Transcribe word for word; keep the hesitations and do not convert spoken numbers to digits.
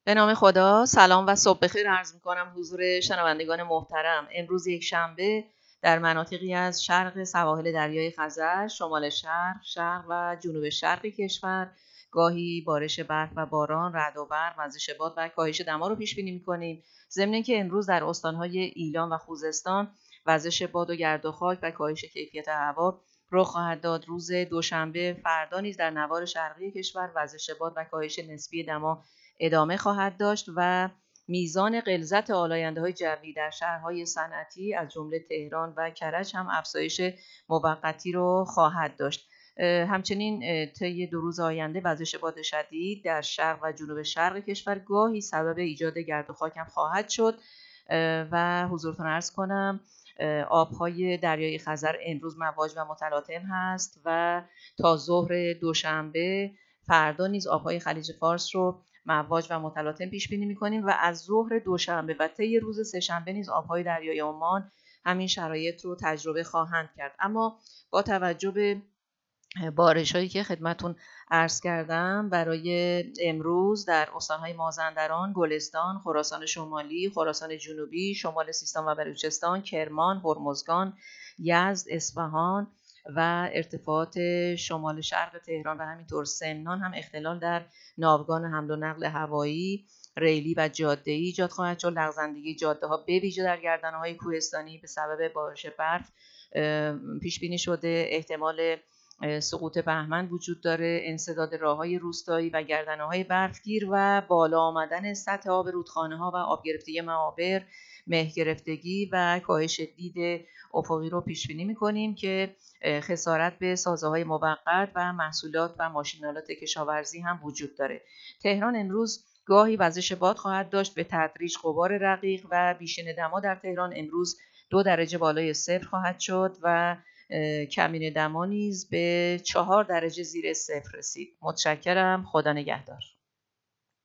به نام خدا، سلام و صبح بخیر عرض می‌کنم حضور شنوندگان محترم. امروز یک شنبه در مناطقی از شرق سواحل دریای خزر، شمال شرق، شرق و جنوب شرق کشور گاهی بارش برف و باران، رعد و برق، وزش باد و کاهش دما رو پیش بینی می‌کنیم. ضمن اینکه امروز در استان‌های ایلام و خوزستان وزش باد و گرد و خاک و کاهش کیفیت هوا رخ خواهد داد. روز دوشنبه فردا نیز در نوار شرقی کشور وزش باد و کاهش نسبی دما ادامه خواهد داشت و میزان غلظت آلاینده‌های جوی در شهرهای صنعتی از جمله تهران و کرج هم افزایش موقتی رو خواهد داشت. همچنین طی دو روز آینده وزش باد شدید در شرق و جنوب شرق کشور گاهی سبب ایجاد گرد و خاک هم خواهد شد و حضورتون عرض کنم آبهای دریای خزر امروز مواج و متلاطم هست و تا ظهر دوشنبه فردا نیز آبهای خلیج فارس رو مواج و متلاطم پیش بینی می‌کنیم و از ظهر دوشنبه و طی روز سه‌شنبه نیز آبهای دریای عمان همین شرایط رو تجربه خواهند کرد. اما با توجه به بارش‌هایی که خدمتون عرض کردم برای امروز در استان‌های مازندران، گلستان، خراسان شمالی، خراسان جنوبی، شمال سیستان و بلوچستان، کرمان، هرمزگان، یزد، اصفهان و ارتفاعات شمال شرق تهران و همینطور سمنان هم اختلال در ناوگان حمل و نقل هوایی، ریلی و جاده‌ای ایجاد خواهد شد. لغزندگی جاده‌ها به ویژه در گردنه‌های کوهستانی به سبب بارش برف پیش بینی شده. احتمال سقوط بهمن وجود داره، انسداد راه‌های روستایی و گردنه‌های برفگیر و بالا آمدن سطح آب رودخانه‌ها و آب گرفتگی معابر، مه گرفتگی و کاهش دید افقی رو پیش بینی می‌کنیم که خسارت به سازه‌های موقت و محصولات و ماشین‌آلات کشاورزی هم وجود داره. تهران امروز گاهی وزش باد خواهد داشت، به تدریج غبار رقیق و بیشین دما در تهران امروز دو درجه بالای صفر خواهد شد و کمین دما نیز به چهار درجه زیر صفر رسید. متشکرم. خدا نگهدار.